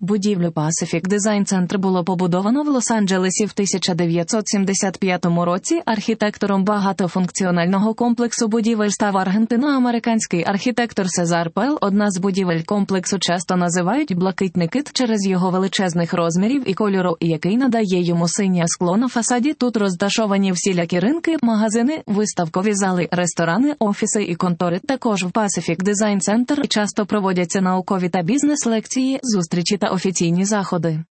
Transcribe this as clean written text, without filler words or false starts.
Будівлю Pacific Design Center було побудовано в Лос-Анджелесі в 1975 році архітектором багатофункціонального комплексу будівель став аргентино-американський архітектор Сезар Пел. Одна з будівель комплексу часто називають «блакитний кит» через його величезних розмірів і кольору, який надає йому синє скло на фасаді. Тут розташовані всілякі ринки, магазини, виставкові зали, ресторани, офіси і контори. Також в Pacific Design Center часто проводяться наукові та бізнес-лекції, зустрічі та офіційні заходи.